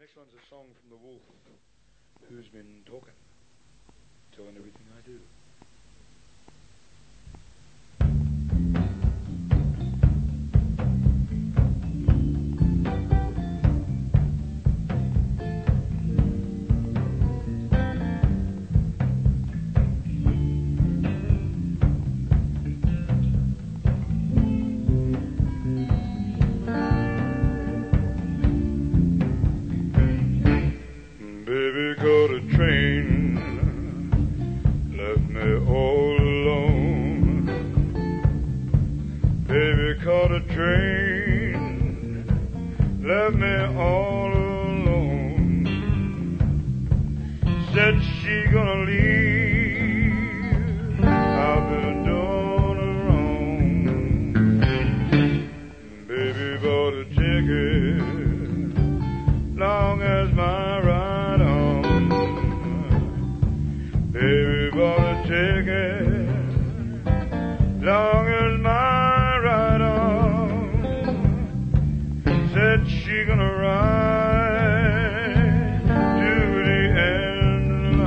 next one's a song from The Wolf. Who's been talking? Telling everything I do. Baby caught a train, left me all alone. Baby caught a train, left me all alone. Said she gonna leave, I've been doing her wrong. Baby bought a ticket, long as my ride on. Baby bought a ticket, long as my ride on. Said she gonna ride to the end of the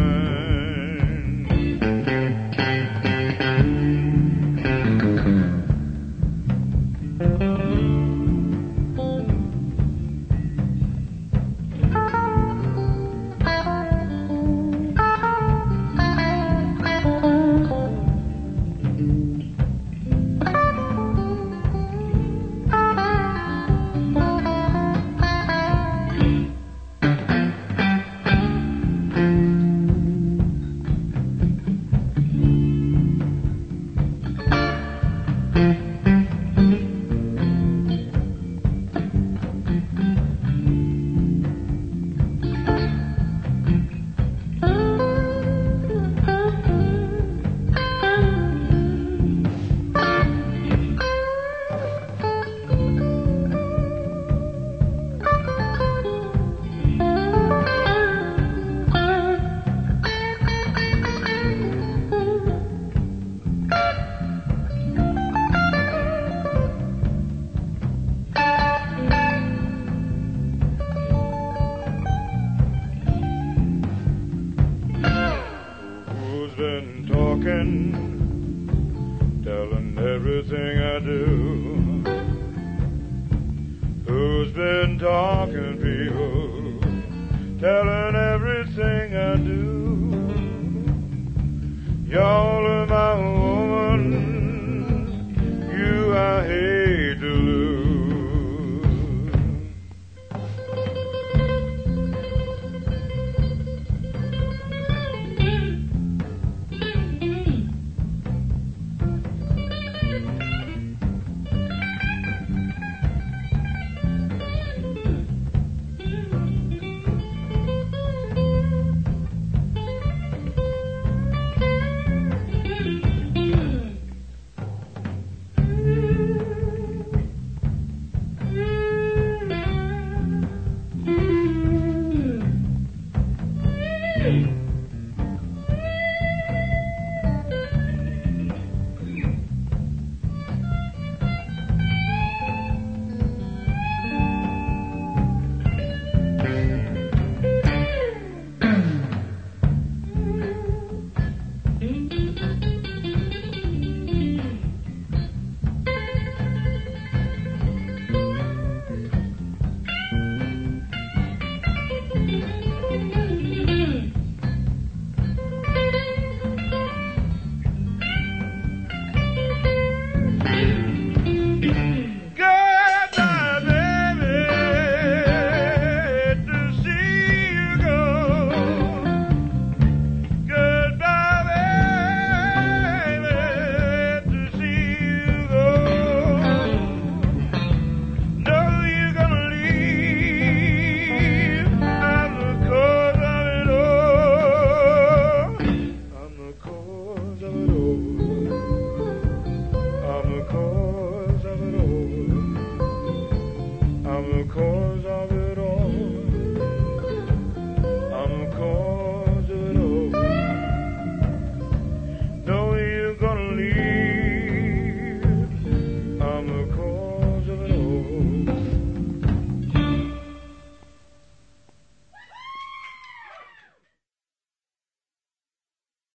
been talking, telling everything I do. Who's been talking?